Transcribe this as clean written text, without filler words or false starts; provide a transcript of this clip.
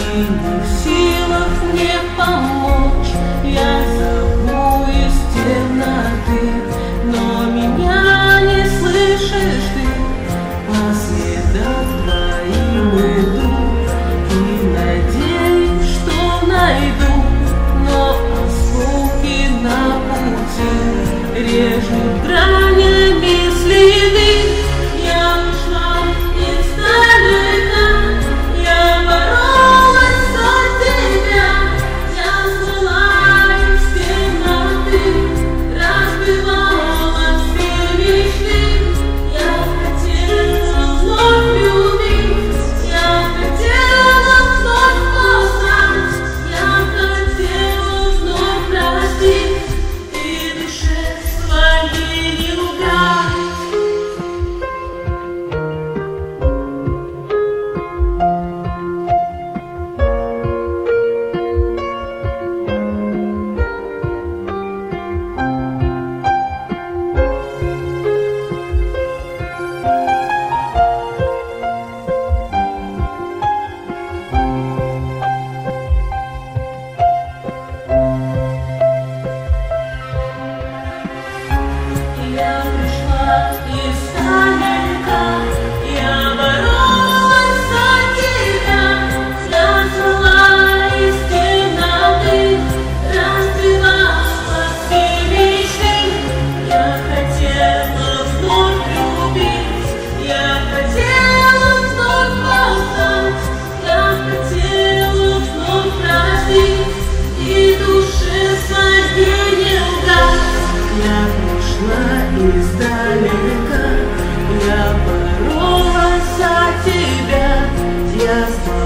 не в силах мне помочь. Я зову из темноты, но меня не слышишь ты. По следам твоим иду и надеюсь, что найду, но осколки на пути режут гранями следы. Я ушла издалека, я боролась за тебя, я звала из темноты, разбивала все мечты. Я хотела вновь любить, я хотела вновь познать, я хотела вновь простить и душе своей не лгать. Я пришла издалека, я боролась за тебя, я звала из темноты, разбивала все мечты. Я хотела вновь любить, я хотела вновь познать, я хотела вновь простить и душе своей не лгать. Я пришла издалека, я боролась за тебя, я